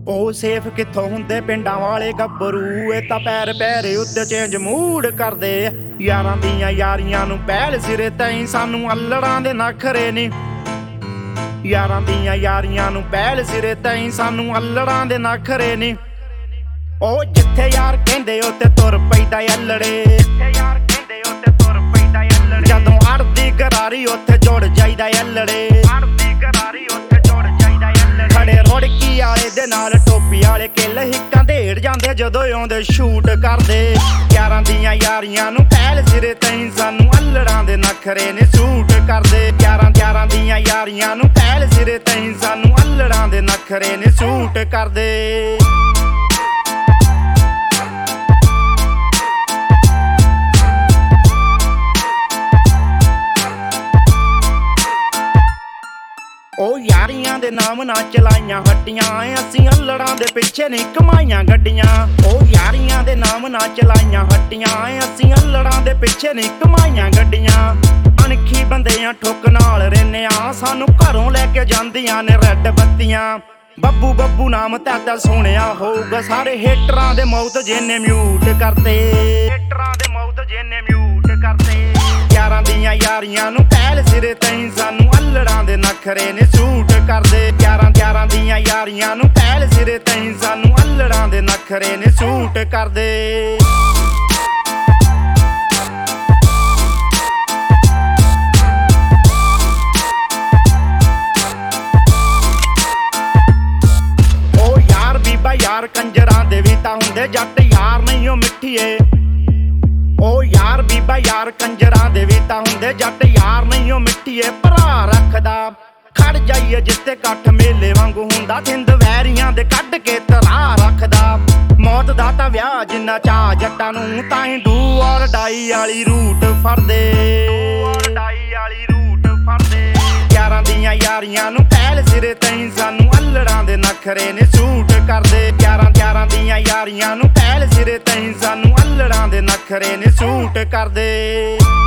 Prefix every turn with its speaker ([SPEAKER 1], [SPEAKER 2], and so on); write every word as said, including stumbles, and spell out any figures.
[SPEAKER 1] ਉਹ ਸੇਫ ਕਿੱਥੋਂ ਹੁੰਦੇ ਪਿੰਡਾਂ ਵਾਲੇ ਗੱਭਰੂ, ਇਹ ਤਾਂ ਪੈਰ ਪੈਰੇ ਉੱਤੇ ਚੇਂਜ ਮੂਡ ਕਰਦੇ। ਯਾਰਾਂ ਦੀਆਂ ਯਾਰੀਆਂ ਨੂੰ ਪਹਿਲ ਸਿਰੇ ਤੈਂ ਸਾਨੂੰ ਅਲੜਾਂ ਦੇ ਨਖਰੇ ਨੇ। ਯਾਰਾਂ ਦੀਆਂ ਯਾਰੀਆਂ ਨੂੰ ਪਹਿਲ ਸਿਰੇ ਤੈਂ ਸਾਨੂੰ ਅਲੜਾਂ ਦੇ ਨਖਰੇ ਨੇ। ਉਹ ਜਿੱਥੇ ਯਾਰ ਕਹਿੰਦੇ ਉੱਤੇ ਤੁਰ ਪੈਂਦਾ ਅਲੜੇ, ਜਿੱਥੇ ਯਾਰ ਕਹਿੰਦੇ ਉੱਤੇ ਤੁਰ ਪੈਂਦਾ ਅਲੜੇ। ਜਦੋਂ ਅੜਦੀ ਗਰਾਰੀ ਉੱਥੇ ਜੁੜ ਜਾਈਦਾ ਅਲੜੇ, ਅੜਦੀ ਗਰਾਰੀ ਉੱਥੇ ਜੁੜ ਜਾਈਦਾ ਅਲੜੇ। ਖੜੇ ਰੁੜਕੀ ਵਾਲੇ ਦੇ ਨਾਲ ਟੋਪੀ ਵਾਲੇ ਕਿੱਲ ਹਿੱਕਾਂ ਢੇੜ ਜਾਂਦੇ ਜਦੋਂ ਆਉਂਦੇ ਸ਼ੂਟ ਕਰਦੇ। ਯਾਰਾਂ ਦੀਆਂ ਯਾਰੀਆਂ ਨੂੰ ਪਹਿਲ ਸਿਰੇ ਤੈਂ ਸਾਨੂੰ ਅਲੜਾਂ ਦੇ ਨਖਰੇ ਨੇ ਸੂਟ ਕਰਦੇ। ਯਾਰਾਂ ਯਾਰਾਂ ਦੀਆਂ ਯਾਰੀਆਂ ਨੂੰ ਪਹਿਲ ਸਿਰੇ ਤੈਂ ਸਾਨੂੰ ਅਲੜਾਂ ਦੇ ਨਖਰੇ ਨੇ ਸੂਟ ਕਰਦੇ। ਉਹ ਯਾਰੀਆਂ ਦੇ ਨਾਮ ਨਾ ਚਲਾਈਆਂ ਹੱਟੀਆਂ, ਅਸੀਂ ਅਲੜਾਂ ਦੇ ਪਿੱਛੇ ਨਹੀਂ ਕਮਾਈਆਂ ਗੱਡੀਆਂ। ਉਹ ਯਾਰੀਆਂ ਦੇ ਨਾਮ ਨਾ ਚਲਾਈਆਂ ਹੱਟੀਆਂ, ਅਸੀਂ ਅਲੜਾਂ ਦੇ ਪਿੱਛੇ ਨਹੀਂ ਕਮਾਈਆਂ ਗੱਡੀਆਂ। ਅਣਖੀ ਬੰਦਿਆਂ ਠੁੱਕ ਨਾਲ ਰਹਿੰਦੇ ਆ, ਸਾਨੂੰ ਘਰੋਂ ਲੈ ਕੇ ਜਾਂਦੀਆਂ ਨੇ ਰੈੱਡ ਬੱਤੀਆਂ। ਬੱਬੂ ਬੱਬੂ ਨਾਮ ਤਾਂ ਸੁਣਿਆ ਹੋਊਗਾ, ਸਾਰੇ ਹੇਟਰਾਂ ਦੇ ਮੌਤ ਜਿਹਨੇ ਮਿਊਟ ਕਰਤੇ, ਹੇਟਰਾਂ ਦੇ ਮੌਤ ਜਿਹਨੇ ਮਿਊਟ ਕਰਤੇ। ਯਾਰਾਂ ਦੀਆਂ ਯਾਰੀਆਂ ਨੂੰ ਪਹਿਲ ਸਿਰੇ ਤੈਂ ਸਾਨੂੰ ਅਲੜਾਂ ਦੇ ਨਖਰੇ ਨੇ ਸੂਟ ਕਰਦੇ। ਯਾਰਾਂ ਯਾਰਾਂ ਦੀਆਂ ਯਾਰੀਆਂ ਨੂੰ ਪਹਿਲ ਸਿਰੇ ਤੈਂ ਸਾਨੂੰ ਅਲੜਾਂ ਦੇ ਨਖਰੇ ਨੇ ਸੂਟ ਕਰਦੇ। ਉਹ ਯਾਰ ਬੀਬਾ ਯਾਰ ਕੰਜਰਾਂ ਦੇ ਵੀ ਤਾਂ ਹੁੰਦੇ ਜੱਟ ਯਾਰ ਨਹੀਂ ਉਹ ਮਿੱਠੀਏ। ਉਹ ਯਾਰ ਬੀਬਾ ਯਾਰ ਕੰਜਰਾਂ ਦੇ ਵੀ ਤਾਂ ਹੁੰਦੇ ਜੱਟ ਯਾਰ ਨਹੀਂ ਉਹ ਮਿੱਠੀਏ। ਭਰਾ ਰੱਖਦਾ ਖੜ ਜਾਈਏ ਜਿੱਤੇ ਇਕੱਠ ਮੇਲੇ ਵਾਂਗੂ ਹੁੰਦਾ, ਥਿੰਦ ਵੈਰੀਆਂ ਦੇ ਕੱਢ ਕੇ ਤਰਾ ਰੱਖਦਾ। ਮੌਤ ਦਾ ਤਾਂ ਵਿਆਹ ਜਿੰਨਾ ਚਾਹ ਜੱਟਾਂ ਨੂੰ, ਤਾਂ ਹੀ ਡੂ ਔਰ ਡਾਈ ਵਾਲੀ ਰੂਟ ਫੜਦੇ, ਔਰ ਡਾਈ ਵਾਲੀ ਰੂਟ ਫੜਦੇ। ਯਾਰਾਂ ਦੀਆਂ ਯਾਰੀਆਂ ਨੂੰ ਪਹਿਲ ਸਿਰੇ ਤੈਂ ਸਾਨੂੰ ਅਲੜਾਂ ਦੇ ਨਖਰੇ ਨੇ ਸੂਟ ਕਰਦੇ। ਯਾਰਾਂ ਯਾਰਾਂ ਦੀਆਂ ਯਾਰੀਆਂ ਨੂੰ ਪਹਿਲ ਸਿਰੇ ਤੈਂ ਸਾਨੂੰ ਅਲੜਾਂ ਦੇ ਨਖਰੇ ਨੇ ਸੂਟ ਕਰਦੇ।